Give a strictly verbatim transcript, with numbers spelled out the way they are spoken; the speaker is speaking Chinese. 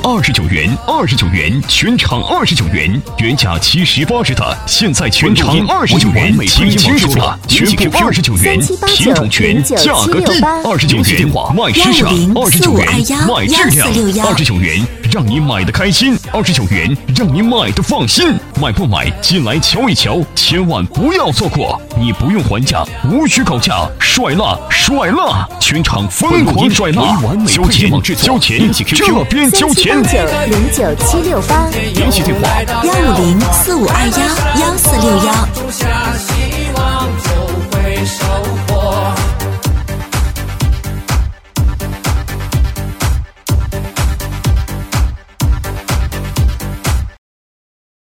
二十九元，二十九元，全场二十九元，原价七十八十的，现在全场二十九元，听清楚了，全部二十九元，品种全，价格低，二十九元，卖时尚，二十九元，卖质量，二十九元，让你买的开心，二十九元，让你买的放心，买不买进来瞧一瞧，千万不要错过，你不用还价，无需搞价，帅辣帅辣，全场疯狂帅辣，交钱交钱，这边交钱， 零九七六八， 联系电话幺五零四五二幺幺四六幺。